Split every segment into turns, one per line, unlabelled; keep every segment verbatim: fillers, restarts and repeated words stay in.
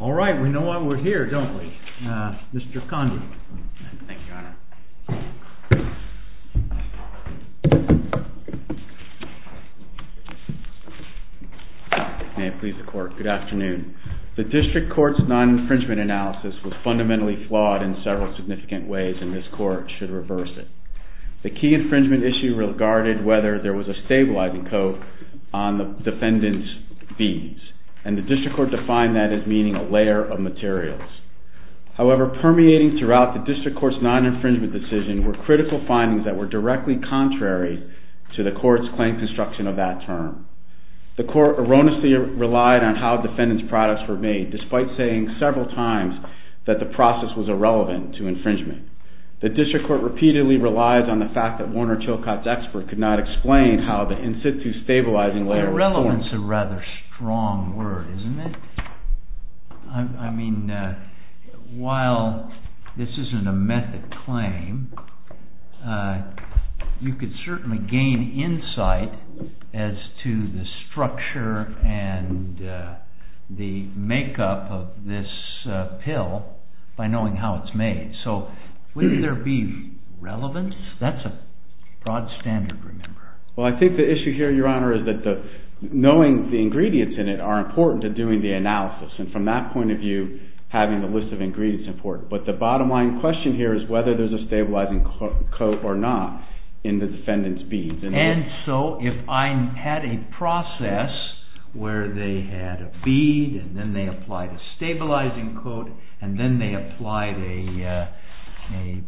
All right, we know why we're here, don't we? Uh, Mister Condi.
Thank you, Your Honor. May it please the Court. Good afternoon. The District Court's non-infringement analysis was fundamentally flawed in several significant ways, and this Court should reverse it. The key infringement issue regarded whether there was a stabilizing coat on the defendant's beads, and the District Court defined that as meaning a layer of materials. However, permeating throughout the District Court's non-infringement decision were critical findings that were directly contrary to the Court's claim construction of that term. The Court erroneously relied on how defendants' products were made, despite saying several times that the process was irrelevant to infringement. The District Court repeatedly relies on the fact that Warner Chilcott's expert could not explain how the in situ stabilizing layer was formed.
Irrelevance is a rather strong word, isn't it? I, I mean, uh, while this isn't a method claim, uh, you could certainly gain insight as to the structure and uh, the makeup of this uh, pill by knowing how it's made. So wouldn't there be relevance? That's a broad standard, remember.
Well, I think the issue here, Your Honor, is that the, knowing the ingredients in it are important to doing the analysis. And from that point of view, having the list of ingredients is important. But the bottom line question here is whether there's a stabilizing co- coat or not in the defendant's beads. And,
and so if I had a process where they had a bead and then they applied a stabilizing coat and then they applied a, uh, a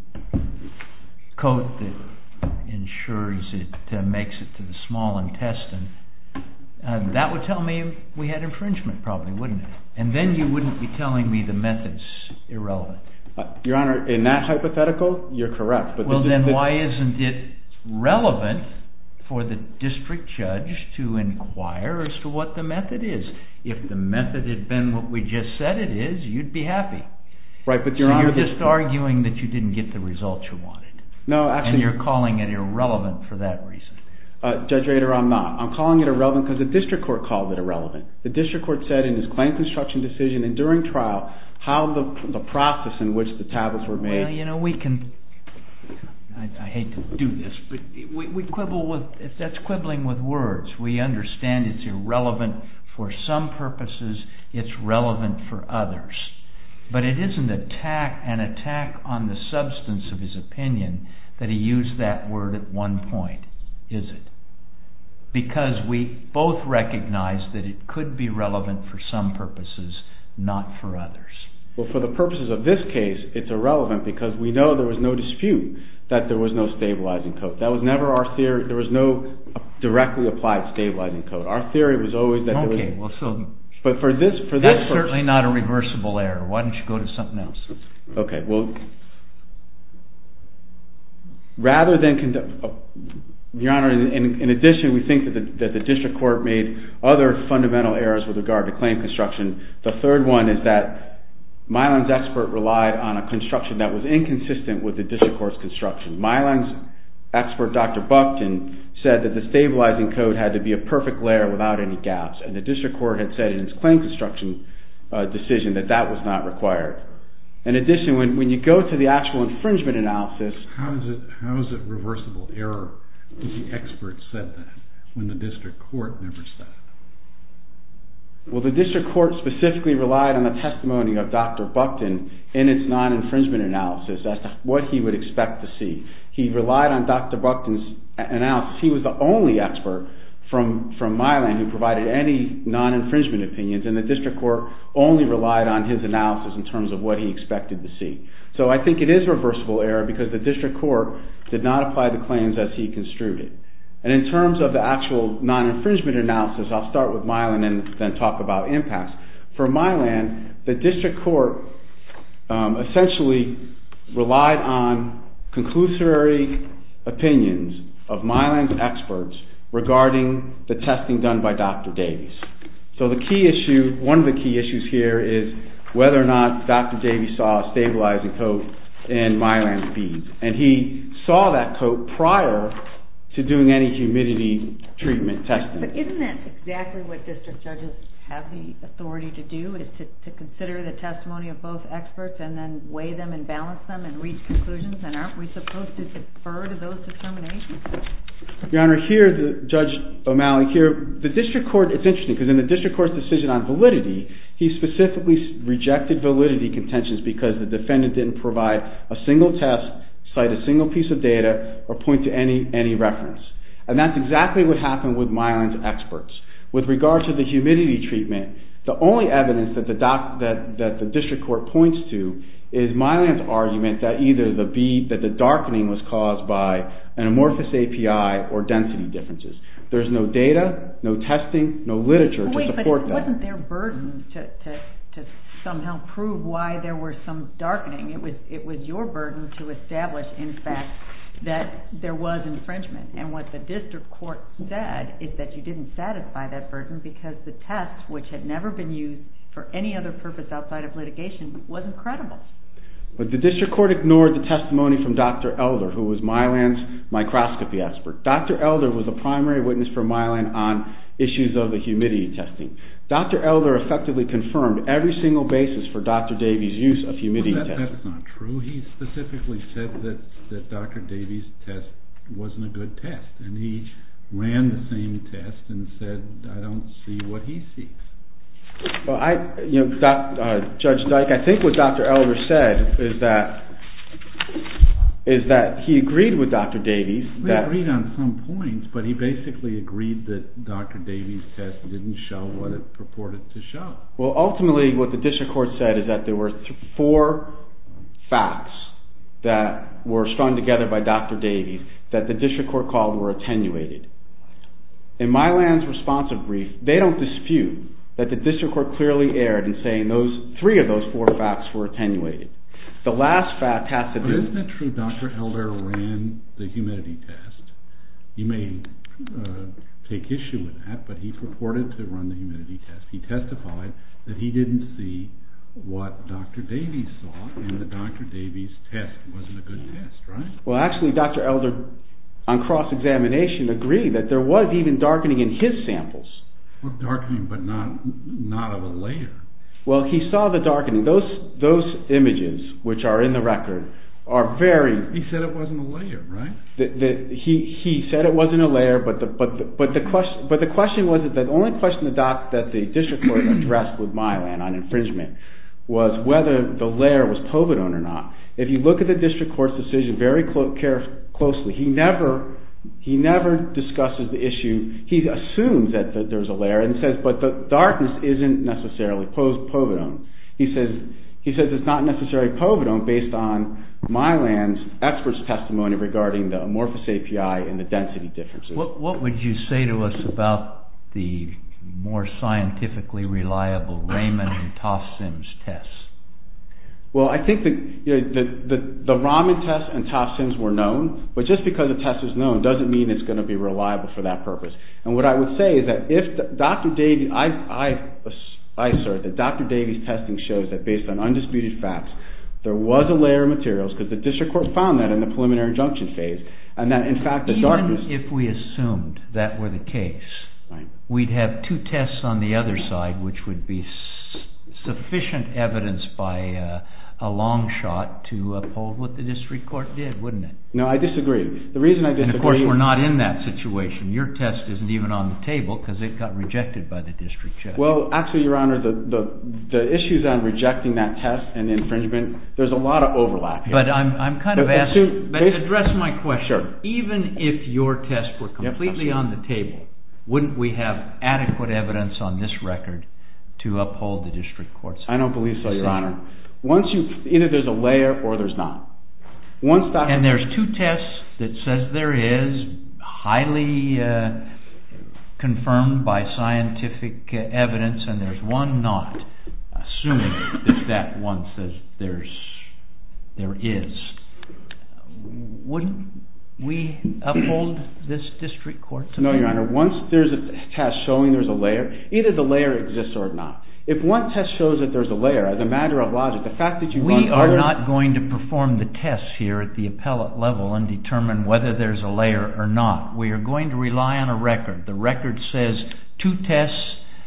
coat that ensures it uh, makes it to the small intestine, uh, that would tell me we had infringement probably, wouldn't it? And then you wouldn't be telling me the method's irrelevant.
Uh, Your Honor, in that hypothetical, you're correct. But
well,
the,
then
the,
why isn't it relevant for the district judge to inquire as to what the method is? If the method had been what we just said it is, you'd be happy.
Right, but Your
so
Honor,
you're just arguing that you didn't get the result you wanted.
No, actually,
and you're calling it irrelevant for that reason.
Uh, Judge Rader, I'm not. I'm calling it irrelevant because the district court called it irrelevant. The district court said in his claim construction decision and during trial how the the process in which the tablets were made.
Well, you know, we can. I, I hate to do this, but we, we quibble with. If that's quibbling with words, we understand it's irrelevant for some purposes. It's relevant for others, but it isn't attack an attack on the substance of his opinion that he used that word at one point, is it? Because we both recognize that it could be relevant for some purposes, not for others.
Well, for the purposes of this case, it's irrelevant because we know there was no dispute that there was no stabilizing coat. That was never our theory. There was no directly applied stabilizing coat. Our theory was always that
okay,
there was...
Okay, well, so...
But for this... for
That's
this
certainly not a reversible error. Why don't you go to something else?
Okay, well... Rather than... Conduct, uh, Your Honor, in, in addition, we think that the, that the district court made other fundamental errors with regard to claim construction. The third one is that Mylan's expert relied on a construction that was inconsistent with the district court's construction. Mylan's expert, Doctor Buckton, said that the stabilizing coat had to be a perfect layer without any gaps, and the district court had said in its claim construction uh, decision that that was not required. In addition, when, when you go to the actual infringement analysis...
How is it, how is it reversible error if the expert said that when the district court never said it?
Well, the district court specifically relied on the testimony of Doctor Buckton in its non-infringement analysis as to what he would expect to see. He relied on Doctor Buckton's analysis. He was the only expert from, from Mylan who provided any non-infringement opinions, and the district court only relied on his analysis in terms of what he expected to see. So I think it is reversible error because the district court did not apply the claims as he construed it. And in terms of the actual non-infringement analysis, I'll start with Mylan and then talk about impacts. For Mylan, the district court um, essentially relied on conclusory opinions of Mylan's experts regarding the testing done by Doctor Davies. So the key issue, one of the key issues here is whether or not Doctor Davies saw a stabilizing coat in Mylan's beads. And he saw that coat prior to doing any humidity treatment testing.
But isn't that exactly what district judges have the authority to do, is to, to consider the testimony of both experts and then weigh them and balance them and reach conclusions? And aren't we supposed to defer to those determinations?
Your Honor, here, the, Judge O'Malley, here, the district court, it's interesting because in the district court's decision on validity, he specifically rejected validity contentions because the defendant didn't provide a single test, cite a single piece of data, or point to any, any reference. And that's exactly what happened with Mylan's experts. With regard to the humidity treatment, the only evidence that the, doc, that, that the district court points to is Mylan's argument that either the bead, that the darkening was caused by an amorphous A P I or density differences. There's no data, no testing, no literature
well, wait,
to support that.
But it wasn't their burden to, to, to somehow prove why there was some darkening. It was, it was your burden to establish, in fact, that there was infringement. And what the district court said is that you didn't satisfy that burden because the test, which had never been used for any other purpose outside of litigation, wasn't credible.
But the district court ignored the testimony from Doctor Elder, who was Mylan's microscopy expert. Doctor Elder was the primary witness for Mylan on issues of the humidity testing. Doctor Elder effectively confirmed every single basis for Doctor Davies' use of humidity
well, that,
testing.
That's not true. He specifically said that, that Doctor Davies' test wasn't a good test. And he ran the same test and said, I don't see what he sees.
Well, I, you know, doc, uh, Judge Dyke, I think what Doctor Elder said is that is that he agreed with Doctor Davies.
We
that,
agreed on some points, but he basically agreed that Doctor Davies' test didn't show what it purported to show.
Well, ultimately, what the district court said is that there were th- four facts that were strung together by Doctor Davies that the district court called were attenuated. In Mylan's responsive brief, they don't dispute that the district court clearly erred in saying those three of those four facts were attenuated. The last fact has to do...
But isn't it true Doctor Elder ran the humidity test? You may uh, take issue with that, but he purported to run the humidity test. He testified that he didn't see what Doctor Davies saw, and that Doctor Davies' test wasn't a good test, right?
Well, actually, Doctor Elder, on cross-examination, agreed that there was even darkening in his samples.
Well, darkening, but not not of a layer.
Well, he saw the darkening. Those those images, which are in the record, are very...
He said it wasn't a layer, right?
The, the, he he said it wasn't a layer, but the but the, but the question but the question was that the only question the doc that the district court addressed with Mylan on infringement was whether the layer was povidone or not. If you look at the district court's decision very clo- care, closely, he never he never discusses the issue. He assumes that, that there's a layer and says, but the darkness isn't necessarily povidone. He says he says it's not necessarily povidone based on Mylan's expert's testimony regarding the amorphous A P I and the density differences.
What what would you say to us about the more scientifically reliable Raman and Toff-Sims tests?
Well, I think that you know, the, the the Raman test and Toff-Sims were known, but just because a test is known doesn't mean it's going to be reliable for that purpose. And what I would say is that if the, Doctor Davies, I I I assert that Doctor Davies' testing shows that based on undisputed facts, there was a layer of materials because the district court found that in the preliminary injunction phase, and that in fact the
Even
darkness.
If we assumed that were the case,
right.
We'd have two tests on the other side, which would be s- sufficient evidence by uh, a long shot to uphold what the district court did, wouldn't it?
No, I disagree. The reason I disagree...
And of course we're not in that situation. Your test isn't even on the table because it got rejected by the district judge.
Well, actually, Your Honor, the, the, the issues on rejecting that test and infringement, there's a lot of overlap here.
But I'm I'm kind
but
of asking... But
based,
address my question.
Sure.
Even if your tests were completely
yep,
on the table, wouldn't we have adequate evidence on this record to uphold the district court's
I don't believe so, Your Honor. Once you, either there's a layer or there's not. Once Doctor
And there's two tests that says there is, highly uh, confirmed by scientific uh, evidence, and there's one not, assuming that that one says there's there is. Wouldn't we uphold this district court's opinion?
No, Your Honor. Once there's a test showing there's a layer, either the layer exists or not. If one test shows that there's a layer, as a matter of logic, the fact that you
we
run
are
other...
not going to perform the tests here at the appellate level and determine whether there's a layer or not. We are going to rely on a record. The record says two tests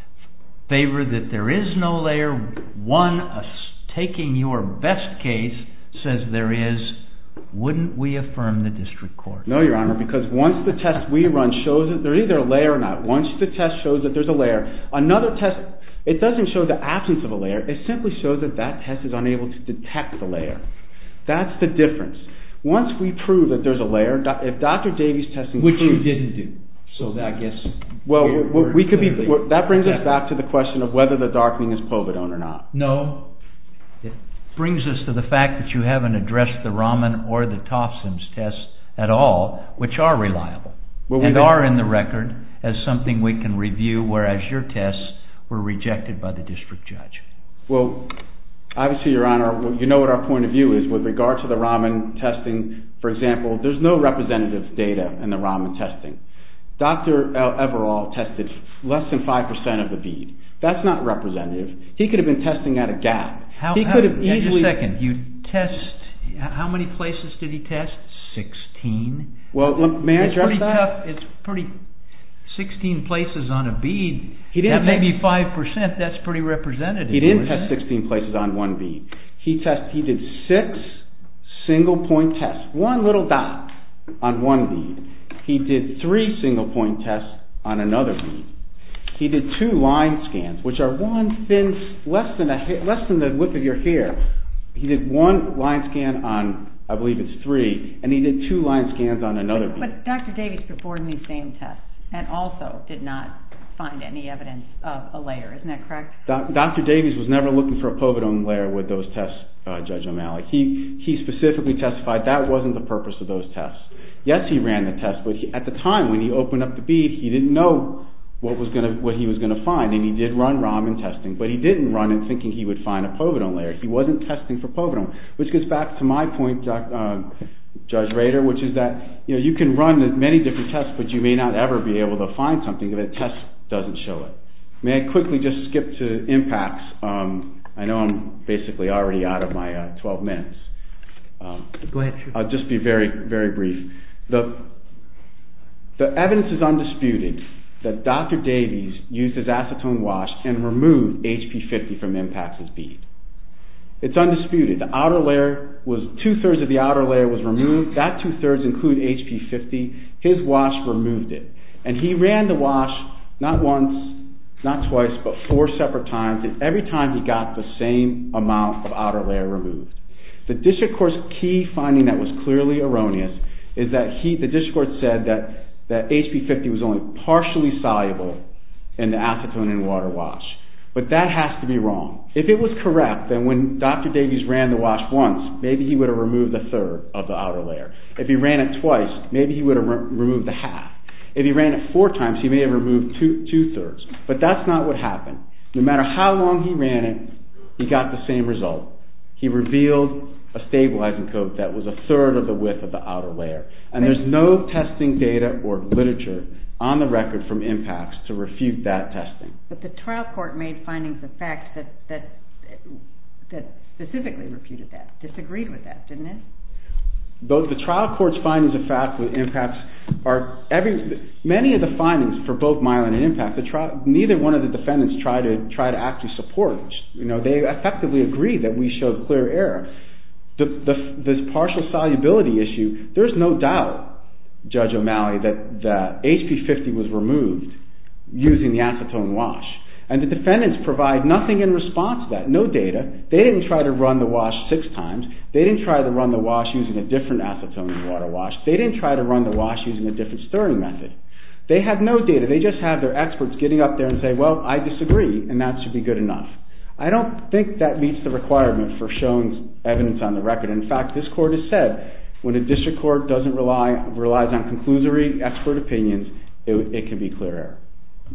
favor that there is no layer. One, uh, taking your best case, says there is. Wouldn't we affirm the district court?
No, Your Honor, because once the test we run shows that there's either a layer or not, once the test shows that there's a layer, another test, it doesn't show the absence of a layer. It simply shows that that test is unable to detect the layer. That's the difference. Once we prove that there's a layer, if Doctor Davies' testing...
Which
proves,
you didn't do. So I guess...
Well,
we're, we're
we could be... That brings us
exactly.
back to the question of whether the darkening is povidone or not.
No. It brings us to the fact that you haven't addressed the Raman or the Tofson's tests at all, which are reliable well, and are in the record as something we can review, whereas your tests were rejected by the district judge.
Well, obviously, Your Honor, you know what our point of view is with regard to the Raman testing. For example, there's no representative data in the Raman testing. Doctor Everall tested less than five percent of the bead. That's not representative. He could have been testing at a gap.
How,
he
how,
could have easily...
Just a second. You test... How many places did he test? Sixteen?
Well, may I
it's
address
pretty
that?
Tough. It's pretty... Sixteen places on a bead.
He didn't
that may
test,
be five percent. That's pretty representative.
He didn't test it? sixteen places on one bead. He test. He did six single point tests. One little dot on one bead. He did three single point tests on another bead. He did two line scans, which are one thin, less than a less than the width of your hair. He did one line scan on, I believe it's three, and he did two line scans on another bead.
But Doctor Davies performed these same tests and also did not find any evidence of a layer. Isn't that correct?
Doctor Davies was never looking for a povidone layer with those tests, uh, Judge O'Malley. He he specifically testified that wasn't the purpose of those tests. Yes, he ran the test, but he, at the time when he opened up the bead, he didn't know what was going to what he was going to find, and he did run Raman testing, but he didn't run it thinking he would find a povidone layer. He wasn't testing for povidone, which gets back to my point, uh, Judge Rader, which is that you know you can run many different tests, but you may not ever be able to find something if a test doesn't show it. May I quickly just skip to impacts? Um, I know I'm basically already out of my uh, twelve minutes. Um,
Go ahead. Sure.
I'll just be very very brief. The the evidence is undisputed that Doctor Davies used his acetone wash and removed H P fifty from Impax's bead. It's undisputed. The outer layer was, two-thirds of the outer layer was removed. That two-thirds include H P fifty. His wash removed it. And he ran the wash not once, not twice, but four separate times, and every time he got the same amount of outer layer removed. The district court's key finding that was clearly erroneous is that he, the district court said that that H P fifty was only partially soluble in the acetone and water wash. But that has to be wrong. If it was correct, then when Doctor Davies ran the wash once, maybe he would have removed a third of the outer layer. If he ran it twice, maybe he would have re- removed the half. If he ran it four times, he may have removed two, two-thirds. But that's not what happened. No matter how long he ran it, he got the same result. He revealed a stabilizing coat that was a third of the width of the outer layer. And there's no testing data or literature on the record from Impax to refute that testing.
But the trial court made findings of fact that that that specifically refuted that, disagreed with that, didn't it?
Though the trial court's findings of fact with Impax are every many of the findings for both Mylan and Impax. The tri- neither one of the defendants tried to try to actually support. You know, they effectively agreed that we showed clear error. The, the, this partial solubility issue, there's no doubt, Judge O'Malley, that, that H P fifty was removed using the acetone wash. And the defendants provide nothing in response to that, no data. They didn't try to run the wash six times. They didn't try to run the wash using a different acetone and water wash. They didn't try to run the wash using a different stirring method. They have no data. They just have their experts getting up there and say, well, I disagree, and that should be good enough. I don't think that meets the requirement for showing evidence on the record. In fact, this court has said when a district court doesn't rely relies on conclusory expert opinions, it, it can be clear error.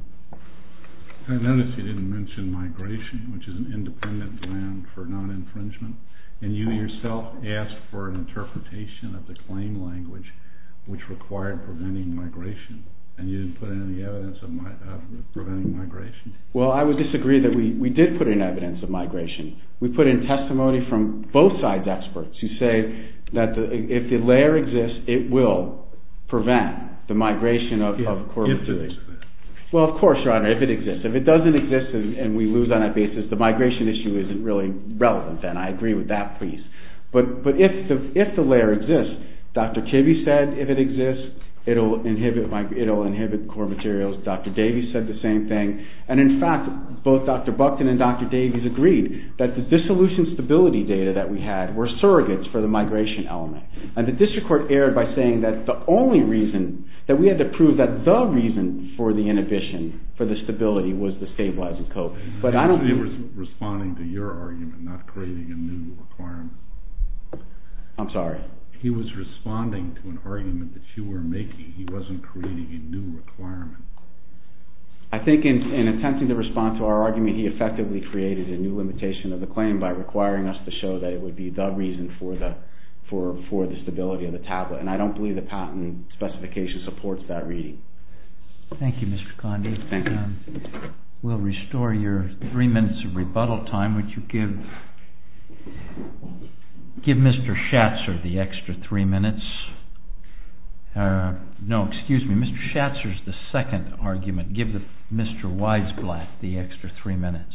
I noticed you didn't mention migration, which is an independent ground for non-infringement, and you yourself asked for an interpretation of the claim language which required preventing migration, and you didn't put in any evidence of, my, of preventing migration. migration.
Well, I would disagree that we, we did put in evidence of migration. We put in testimony from both sides experts who say that the, if the layer exists, it will prevent the migration of,
yeah,
of core materials.
Exists.
Well, of course, Your Honor, if it exists. If it doesn't exist and, and we lose on that basis, the migration issue isn't really relevant then. I agree with that piece. But but if the if the layer exists, Doctor Kibbe said if it exists, it'll inhibit it'll inhibit core materials. Doctor Davies said the same thing. And in fact, both Doctor Buckton and Doctor Davies agreed that the dissolution stability data that we had were surrogates for the migration element. And the district court erred by saying that the only reason, that we had to prove that the reason for the inhibition, for the stability, was the stabilizing coat. But I don't
think... He was responding to your argument, not creating a new requirement.
I'm sorry?
He was responding to an argument that you were making. He wasn't creating a new requirement.
I think in, in attempting to respond to our argument, he effectively created a new limitation of the claim by requiring us to show that it would be the reason for the for for the stability of the tablet. And I don't believe the patent specification supports that reading.
Thank you, Mister Condi.
Thank you.
Um, we'll restore your three minutes of rebuttal time. Would you give give Mister Schatzer the extra three minutes? Uh, no, excuse me. Mister Schatzer's the second argument. Give the, Mister Weisblatt the extra three minutes.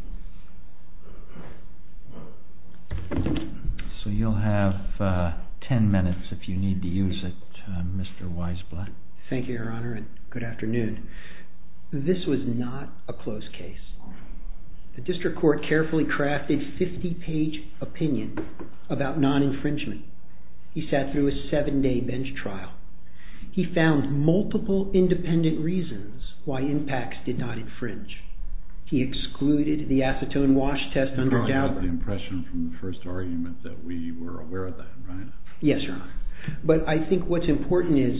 So you'll have uh, ten minutes if you need to use it, uh, Mister Weisblatt.
Thank you, Your Honor, and good afternoon. This was not a close case. The district court carefully crafted fifty-page opinion about non-infringement. He sat through a seven-day bench trial. He found multiple independent reasons why Impax did not infringe. He excluded the acetone wash test under Dauber.
I got the impression from the first argument that we were aware of that, right?
Yes, Your Honor. But I think what's important is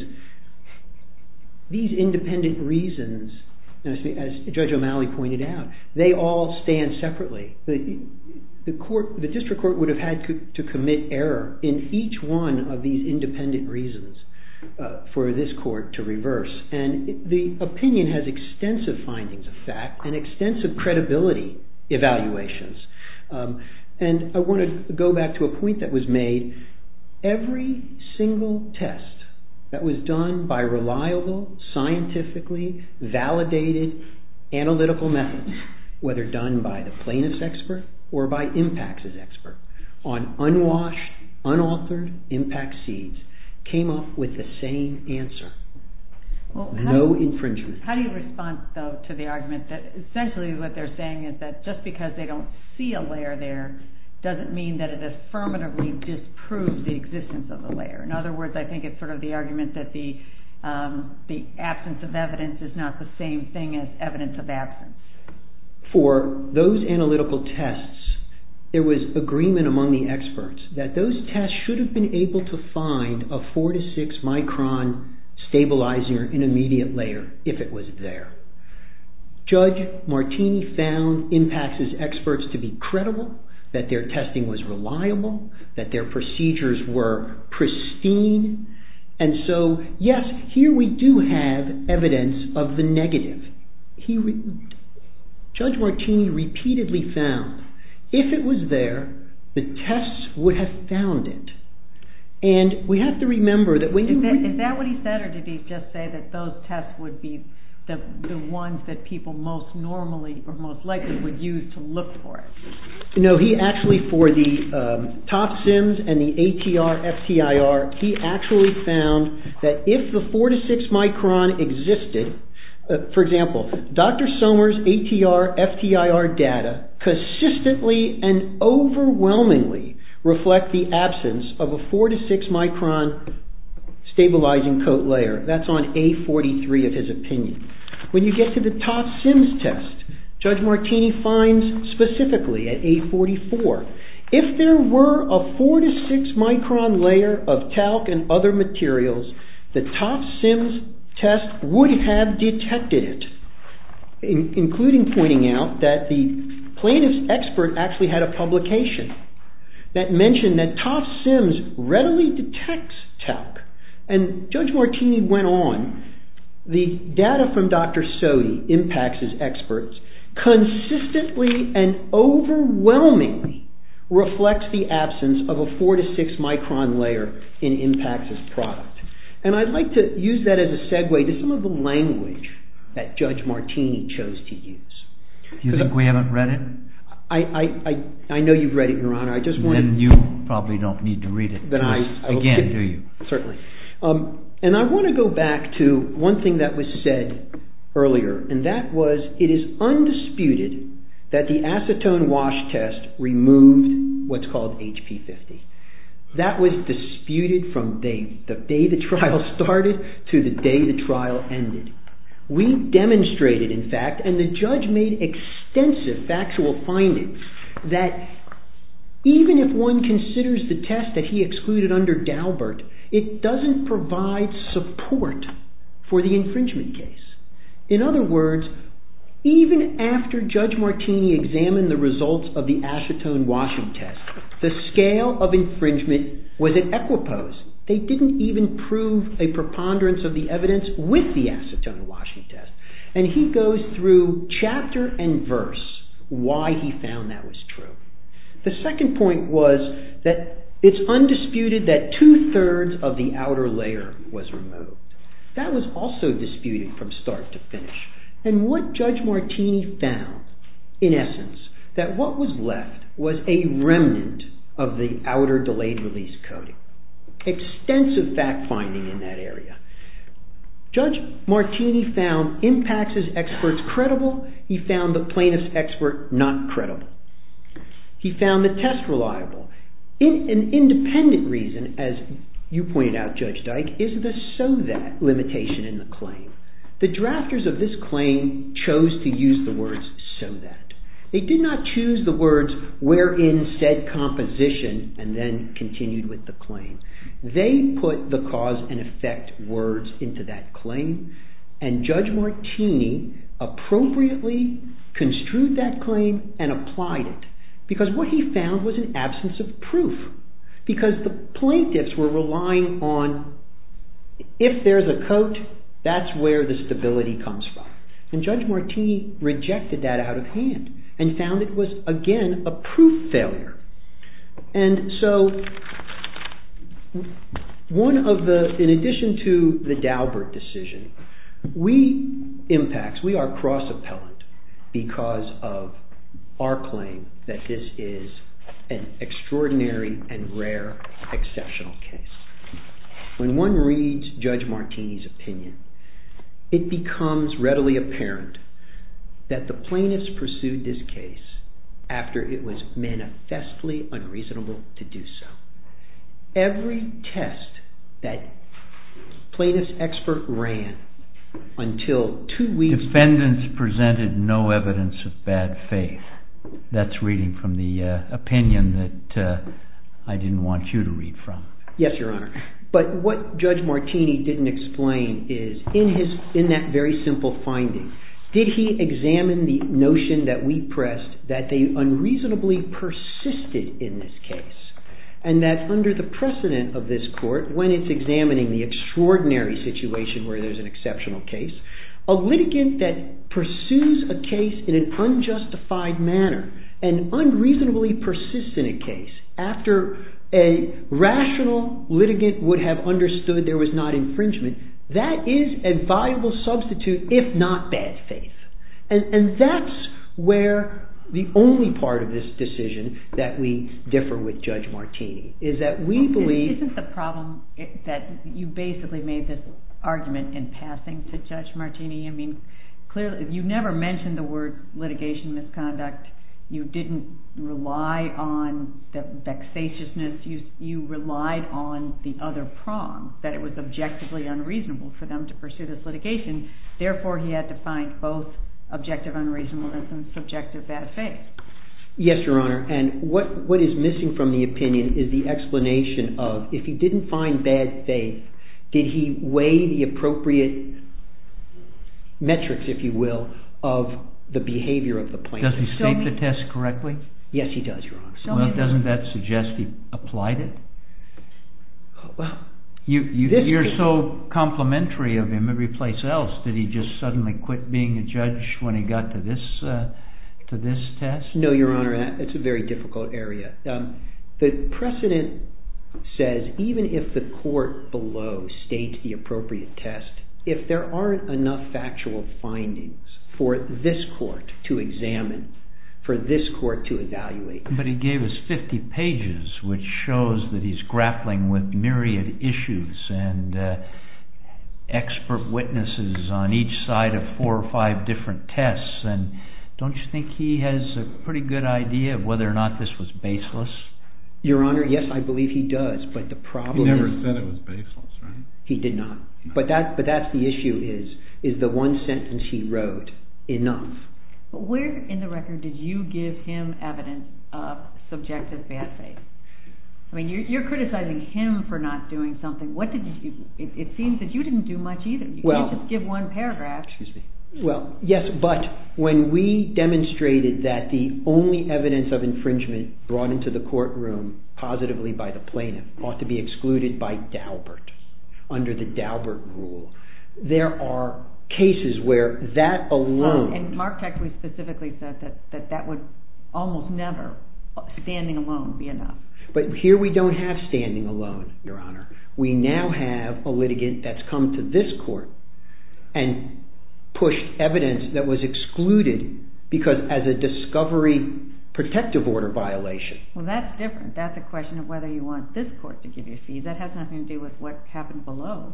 these independent reasons, as Judge O'Malley pointed out, they all stand separately. The, the, court, the district court would have had to, to commit error in each one of these independent reasons uh, for this court to reverse. And it, the opinion has extensive findings of fact and extensive credibility evaluations. Um, and I want to go back to a point that was made. Every single test that was done by reliable, scientifically validated analytical methods, whether done by the plaintiff's expert or by Impax's expert, on unwashed, unaltered Impax seeds, came up with the same answer.
Well,
no
do you,
infringement.
How do you respond, though, to the argument that essentially what they're saying is that just because they don't see a layer there doesn't mean that it affirmatively disproves the existence of the layer. In other words, I think it's sort of the argument that the um, the absence of evidence is not the same thing as evidence of absence.
For those analytical tests, there was agreement among the experts that those tests should have been able to find a four to six micron stabilizing or intermediate layer if it was there. Judge Martini found Impax's experts to be credible, that their testing was reliable, that their procedures were pristine. And so, yes, here we do have evidence of the negative. He re- Judge Martini repeatedly found if it was there, the tests would have found it. And we have to remember that when
is
you...
That,
re-
is that what he said, or did he just say that those tests would be the the ones that people most normally or most likely would use to look for it?
No, he actually, for the um, TOF-SIMS and the A T R F T I R, he actually found that if the four to six micron existed, uh, for example, Doctor Sommer's A T R F T I R data consistently and overwhelmingly reflect the absence of a four to six micron stabilizing coat layer. That's on A forty-three of his opinion. When you get to the TOF-SIMS test, Judge Martini finds specifically at A forty-four, if there were a four to six micron layer of talc and other materials, the TOF-SIMS test would have detected it, in, including pointing out that the plaintiff's expert actually had a publication that mentioned that TOF-SIMS readily detects talc. And Judge Martini went on the data from Doctor Sodi, Impax's experts, consistently and overwhelmingly reflects the absence of a four to six micron layer in Impax's product. And I'd like to use that as a segue to some of the language that Judge Martini chose to use.
Do you think we haven't read it?
I, I, I, I know you've read it, Your Honor. I just wanted...
Then you probably don't need to read it
then I, I
again,
skip,
do you?
Certainly. Um, and I want to go back to one thing that was said earlier, and that was it is undisputed that the acetone wash test removed what's called H P fifty. That was disputed from day, the day the trial started to the day the trial ended. We demonstrated, in fact, and the judge made extensive factual findings, that even if one considers the test that he excluded under Daubert, it doesn't provide support for the infringement case. In other words, even after Judge Martini examined the results of the acetone washing test, the scale of infringement was at equipoise. They didn't even prove a preponderance of the evidence with the acetone washing test. And he goes through chapter and verse why he found that was true. The second point was that it's undisputed that two-thirds of the outer layer was removed. That was also disputed from start to finish. And what Judge Martini found, in essence, that what was left was a remnant of the outer delayed release coating. Extensive fact-finding in that area. Judge Martini found Impax's experts credible. He found the plaintiff's expert not credible. He found the test reliable. In, an independent reason, as you pointed out, Judge Dyke, is the so that limitation in the claim. The drafters of this claim chose to use the words so that. They did not choose the words wherein said composition and then continued with the claim. They put the cause and effect words into that claim, and Judge Martini appropriately construed that claim and applied it, because what he found was an absence of proof, because the plaintiffs were relying on, if there's a coat, that's where the stability comes from. And Judge Martini rejected that out of hand and found it was, again, a proof failure. And so, one of the, in addition to the Daubert decision, we, Impax, we are cross-appellant because of our claim that this is an extraordinary and rare exceptional case. When one reads Judge Martini's opinion, it becomes readily apparent that the plaintiffs pursued this case after it was manifestly unreasonable to do so. Every test that plaintiff's expert ran until two weeks...
Defendants presented no evidence of bad faith. That's reading from the uh, opinion that uh, I didn't want you to read from.
Yes, Your Honor. But what Judge Martini didn't explain is, in his in that very simple finding, did he examine the notion that we pressed that they unreasonably persisted in this case, and that under the precedent of this court, when it's examining the extraordinary situation where there's an exceptional case, a litigant that pursues a case in an unjustified manner and unreasonably persists in a case after a rational litigant would have understood there was not infringement, that is a viable substitute, if not bad faith. And, and that's where the only part of this decision that we differ with Judge Martini is that we believe...
Isn't the problem that you basically made this argument in passing to Judge Martini? I mean, clearly, you never mentioned the word litigation misconduct. You didn't rely on the vexatiousness. You, you relied on the other prong, that it was objectively unreasonable for them to pursue this litigation. Therefore, he had to find both objective unreasonableness and subjective bad faith.
Yes, Your Honor. And what, what is missing from the opinion is the explanation of, if he didn't find bad faith, did he weigh the appropriate metrics, if you will, of the behavior of the plaintiff?
Does he state the test correctly?
Yes, he does, Your Honor.
Well, doesn't that suggest he applied it?
Well,
You, you,
This
you're
case,
so complimentary of him every place else. Did he just suddenly quit being a judge when he got to this uh, to this test?
No, Your Honor, it's a very difficult area. Um, the precedent says even if the court below states the appropriate test, if there aren't enough factual findings for this court to examine, for this court to evaluate.
But he gave us fifty pages, which shows that he's grappling with myriad issues and uh, expert witnesses on each side of four or five different tests. And don't you think he has a pretty good idea of whether or not this was baseless?
Your Honor, yes, I believe he does, but the problem
He never
is,
said it was baseless, right?
He did not. But that, but that's the issue is, is the one sentence he wrote enough?
But where in the record did you give him evidence of subjective bad faith? I mean, you're, you're criticizing him for not doing something. What did you? It, it seems that you didn't do much either. You
well,
can't just give one paragraph.
Excuse me. Well, yes, but when we demonstrated that the only evidence of infringement brought into the courtroom positively by the plaintiff ought to be excluded by Daubert, under the Daubert rule, there are cases where that alone...
Um, and Mark Techley specifically said that, that that would almost never, standing alone, be enough.
But here we don't have standing alone, Your Honor. We now have a litigant that's come to this court and pushed evidence that was excluded because as a discovery protective order violation.
Well, that's different. That's a question of whether you want this court to give you fees. That has nothing to do with what happened below.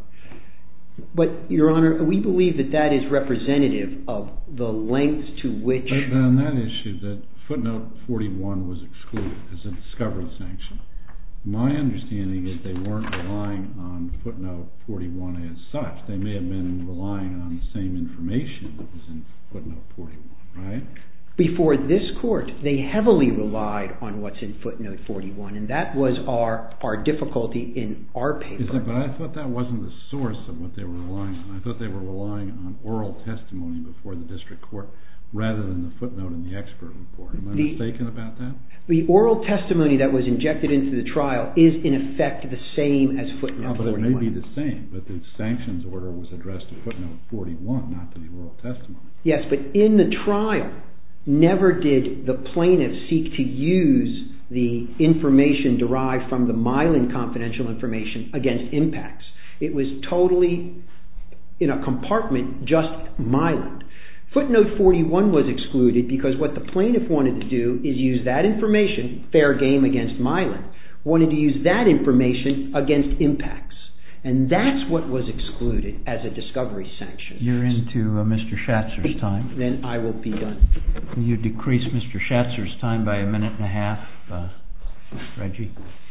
But, Your Honor, we believe that that is representative of the lengths to which...
But on that issue, that footnote forty-one was excluded as a discovery sanction. My understanding is they weren't relying on footnote forty-one as such. They may have been relying on the same information that was in footnote forty-one, right?
Before this court, they heavily relied on what's in footnote forty-one, and that was our our difficulty in our paper.
Is that, but I thought that wasn't the source of what they were relying on. I thought they were relying on oral testimony before the district court rather than the footnote in the expert report. Am I the, mistaken about that?
The oral testimony that was injected into the trial is in effect the same as footnote
oh, but
forty-one.
It may be the same, but the sanctions order was addressed to footnote forty-one, not to the oral testimony.
Yes, but in the trial, never did the plaintiff seek to use the information derived from the Mylan confidential information against impacts. It was totally in a compartment, just Mylan. Footnote forty-one was excluded because what the plaintiff wanted to do is use that information, fair game against Mylan, wanted to use that information against impacts. And that's what was excluded as a discovery sanction.
You're into uh, Mister Schatzer's time.
Then I will be done.
Will you decrease Mister Schatzer's time by a minute and a half, uh, Reggie?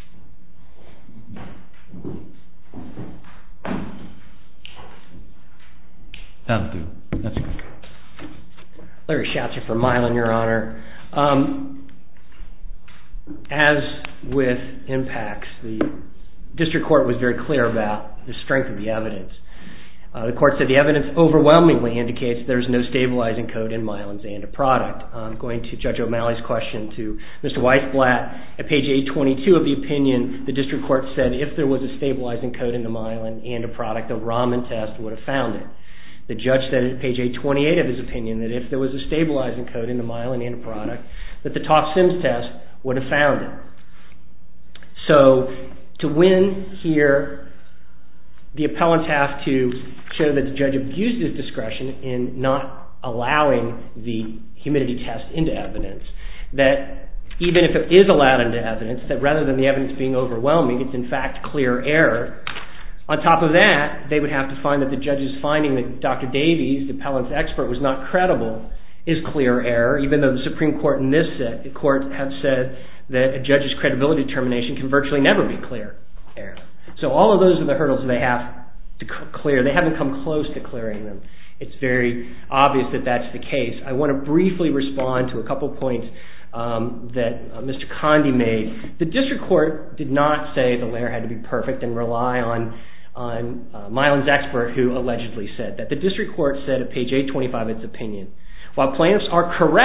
That'll do. That's good.
Larry Schatzer for Mylan, Your Honor. Um, as with impacts, the district court was very clear about the strength of the evidence. Uh, the court said the evidence overwhelmingly indicates there's no stabilizing code in Mylan's ANDA product. Um, going to Judge O'Malley's question to Mister Weisblatt, at page eight twenty-two of the opinion, the district court said if there was a stabilizing code in the Mylan ANDA product, a Raman test would have found it. The judge said at page eight twenty-eight of his opinion that if there was a stabilizing code in the Mylan ANDA product, that the Talk Sims test would have found it. So to win here, the appellants have to show that the judge abused his discretion in not allowing the humidity test into evidence, that even if it is allowed into evidence, that rather than the evidence being overwhelming, it's in fact clear error. On top of that, they would have to find that the judge's finding that Doctor Davies, the appellant's expert, was not credible is clear error, even though the Supreme Court in this court have said that a judge's credibility determination can virtually never be clear error. So all of those are the hurdles they have to clear. They haven't come close to clearing them. It's very obvious that that's the case. I want to briefly respond to a couple points um, that uh, Mister Condi made. The district court did not say the layer had to be perfect and rely on on uh, Mylan's expert who allegedly said that. The district court said at page eight twenty-five of its opinion, while plaintiffs are correct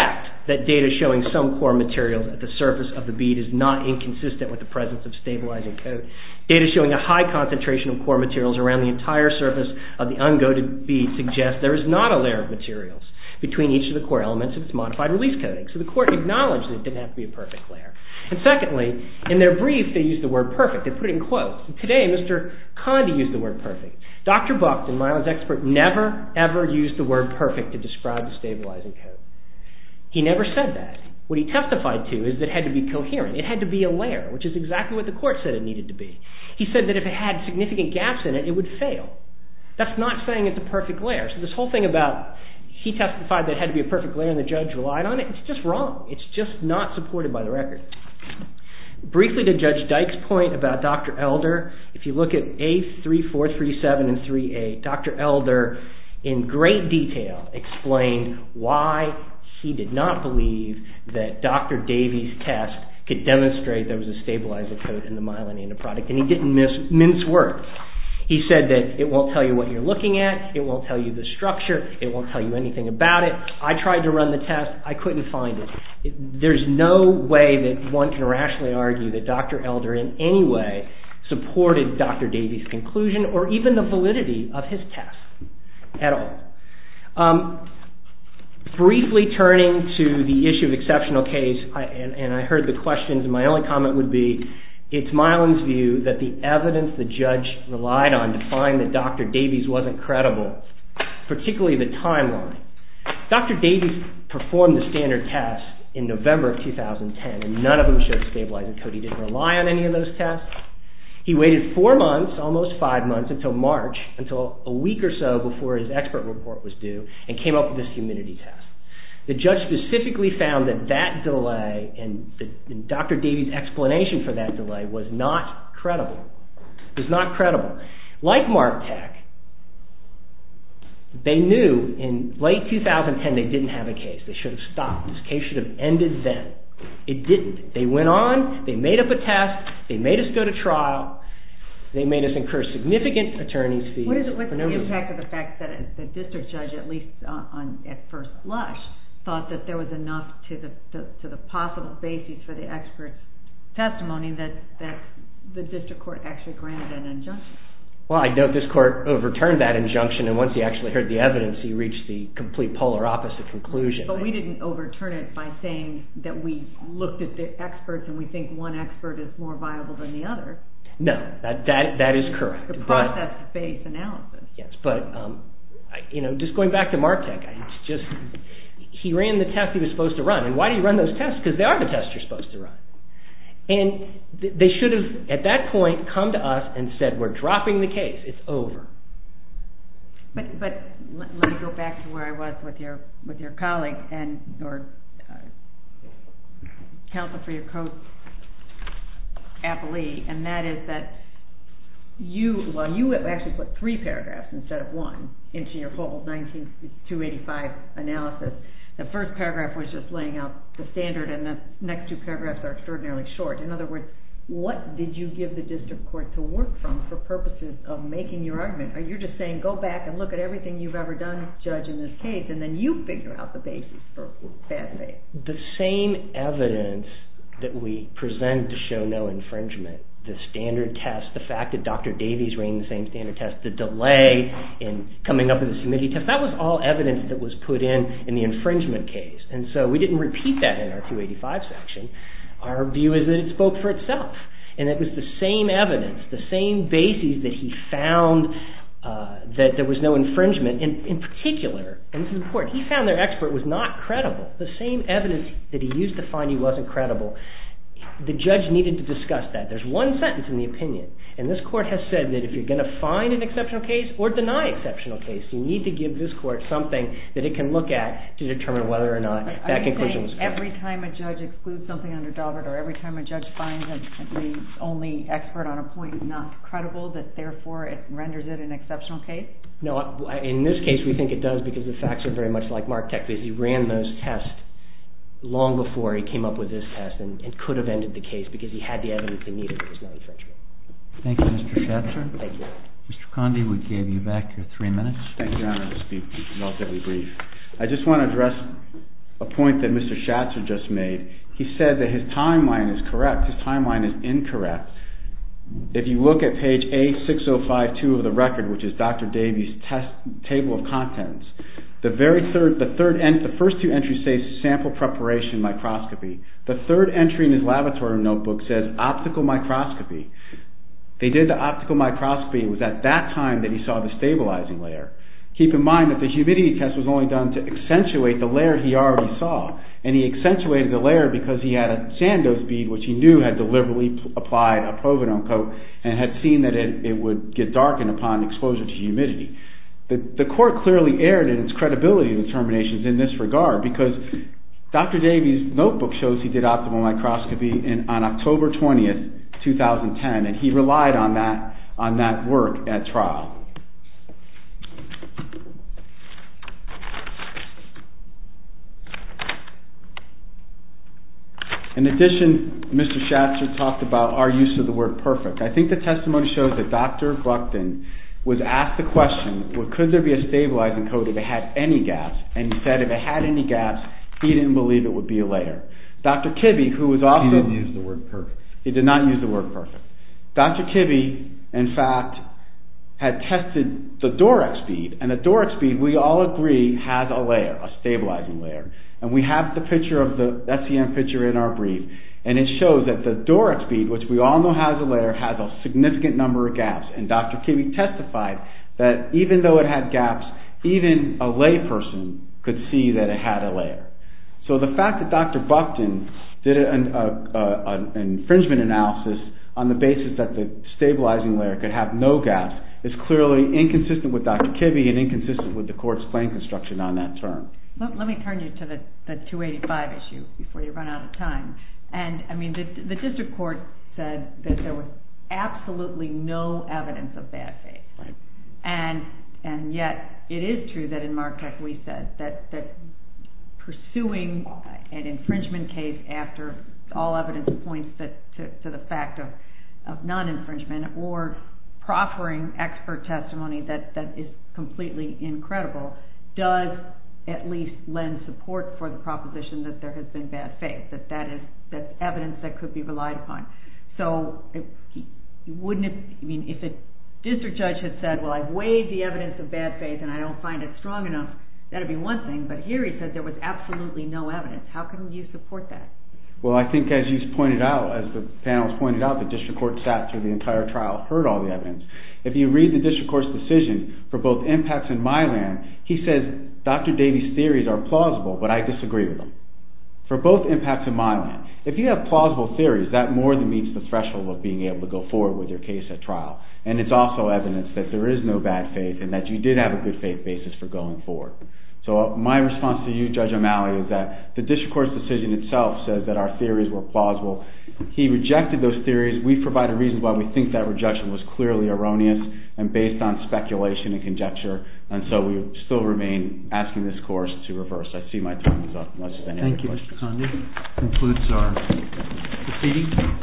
that data showing some core materials at the surface of the bead is not inconsistent with the presence of stabilizing coat. Data showing a high concentration of core materials around the entire surface of the uncoated bead suggests there is not a layer of materials between each of the core elements of its modified release coating. So the court acknowledged that it didn't have to be a perfect layer. And secondly, in their brief, they used the word perfect. They put it in quotes. And today, Mister Condi used the word perfect. Doctor Buckton, Mylan's expert, never, ever used the word perfect to describe the stabilizing coat. He never said that. What he testified to is that it had to be coherent. It had to be a layer, which is exactly what the court said it needed to be. He said that if it had significant gaps in it, it would fail. That's not saying it's a perfect layer. So this whole thing about he testified that it had to be a perfect layer and the judge relied on it, it's just wrong. It's just not supported by the record. Briefly to Judge Dyke's point about Doctor Elder, if you look at A three four three seven and three eight, Doctor Elder in great detail explained why he did not believe that Doctor Davies' test could demonstrate there was a stabilizing coat in the myelinated product, and he didn't miss, mince words. He said that it won't tell you what you're looking at, it won't tell you the structure, it won't tell you anything about it. I tried to run the test, I couldn't find it. it there's no way that one can rationally argue that Doctor Elder in any way supported Doctor Davies' conclusion or even the validity of his test at all. Um, briefly turning to the issue of exceptional case, I, and, and I heard the questions, and my only comment would be, it's Mylan's view that the evidence the judge relied on to find that Doctor Davies wasn't credible, particularly the timeline. Doctor Davies performed the standard test in November of two thousand ten, and none of them showed a stabilizing coat. He didn't rely on any of those tests. He waited four months, almost five months, until March, until a week or so before his expert report was due, and came up with this humidity test. The judge specifically found that that delay and, the, and Doctor Davies' explanation for that delay was not credible. It was not credible. Like Marktech, they knew in late two thousand ten they didn't have a case. They should have stopped. This case should have ended then. It didn't. They went on, they made up a test, they made us go to trial, they made us incur significant attorney's fees.
What is it, what's
no
the
reason.
impact of the fact that the district judge, at least on, on at first blush, thought that there was enough to the to, to the possible basis for the expert's testimony that, that the district court actually granted an injunction?
Well, I note this court overturned that injunction, and once he actually heard the evidence, he reached the complete polar opposite conclusion.
But we didn't overturn it by saying that we looked at the experts and we think one expert is more viable than the other.
No, that that that is correct.
The process-based analysis.
Yes, but um, I, you know, just going back to Marktech, it's just he ran the test he was supposed to run, and why do you run those tests? Because they are the tests you're supposed to run. And th- they should have, at that point, come to us and said, we're dropping the case. It's over.
But but let, let me go back to where I was with your with your colleague and or uh, counsel for your co-appellee, and that is that you well you actually put three paragraphs instead of one into your whole nineteen two eighty-five analysis. The first paragraph was just laying out the standard, and the next two paragraphs are extraordinarily short. In other words, what did you give the district court to work from for purposes of making your argument? Are you just saying, go back and look at everything you've ever done, Judge, in this case, and then you figure out the basis for bad faith? The same evidence that we presented to show no infringement, the standard test, the fact that Doctor Davies ran the same standard test, the delay in coming up with this humidity test, that was all evidence that was put in in the infringement case. And so we didn't repeat that in our two eighty-five section. Our view is that it spoke for itself. And it was the same evidence, the same bases that he found uh, that there was no infringement. In, in particular, and this is important, he found their expert was not credible. The same evidence that he used to find he wasn't credible, the judge needed to discuss that. There's one sentence in the opinion, and this court has said that if you're going to find an exceptional case or deny exceptional case, you need to give this court something that it can look at to determine whether or not that Are conclusion was correct. Every time a judge excludes something under Daubert, or every time a judge finds that the only expert on a point is not credible, that therefore it renders it an exceptional case? No, in this case we think it does, because the facts are very much like Marktech, because he ran those tests long before he came up with this test, and, and could have ended the case because he had the evidence he needed. There was no infringement.
Thank you, Mister Schatzer.
Thank you.
Mister Condi, we gave you back your three minutes.
Thank you, Your Honor. Just be relatively brief. I just want to address a point that Mister Schatzer just made, he said that his timeline is correct. His timeline is incorrect. If you look at page A six oh five two of the record, which is Doctor Davies' test table of contents, the very third, the third, en- the first two entries say sample preparation microscopy. The third entry in his laboratory notebook says optical microscopy. They did the optical microscopy. It was at that time that he saw the stabilizing layer. Keep in mind that the humidity test was only done to accentuate the layer he already saw. And he accentuated the layer because he had a Sandoz bead, which he knew had deliberately p- applied a Providone coat and had seen that it, it would get darkened upon exposure to humidity. The, the court clearly erred in its credibility determinations in this regard because Doctor Davies' notebook shows he did optical microscopy in, on October twentieth, two thousand ten, and he relied on that, on that work at trial. In addition, Mister Schatzer talked about our use of the word perfect. I think the testimony shows that Doctor Buckton was asked the question, well, could there be a stabilizing coat if it had any gaps? And he said if it had any gaps, he didn't believe it would be a layer. Doctor Kibbe, who was also...
He didn't use the word perfect.
He did not use the word perfect. Doctor Kibbe, in fact, had tested the Dorex bead, and the Dorex bead, we all agree, has a layer, a stabilizing layer. And we have the picture of the S E M picture in our brief, and it shows that the Dorex bead, which we all know has a layer, has a significant number of gaps. And Doctor Kibbe testified that even though it had gaps, even a layperson could see that it had a layer. So the fact that Doctor Buckton did an, a, a, an infringement analysis on the basis that the stabilizing layer could have no gaps is clearly inconsistent with Doctor Kibbe and inconsistent with the court's claim construction on that term.
Let, let me turn you to the, the two eighty-five issue before you run out of time. And, I mean, the, the district court said that there was absolutely no evidence of bad faith.
Right.
And and yet it is true that in MarkTech we said that, that pursuing an infringement case after all evidence points that, to, to the fact of, of non-infringement or proffering expert testimony that, that is completely incredible does at least lend support for the proposition that there has been bad faith, that that is that's evidence that could be relied upon. So it, he, he wouldn't have, I mean, if a district judge had said, well, I've weighed the evidence of bad faith and I don't find it strong enough, that would be one thing. But here he said there was absolutely no evidence. How can you support that?
Well, I think as you pointed out, as the panel has pointed out, the district court sat through the entire trial, heard all the evidence. If you read the district court's decision for both Impax and Mylan, he says Doctor Davies' theories are plausible, but I disagree with them. For both Impax and Mylan, if you have plausible theories, that more than meets the threshold of being able to go forward with your case at trial. And it's also evidence that there is no bad faith and that you did have a good faith basis for going forward. So my response to you, Judge O'Malley, is that the district court's decision itself says that our theories were plausible. He rejected those theories. We've provided reasons why we think that rejection was clearly erroneous and based on speculation and conjecture. And so we still remain asking this course to reverse. I see my time is up unless there's any
Thank
other
you,
questions.
Mister Conde. Concludes our proceeding.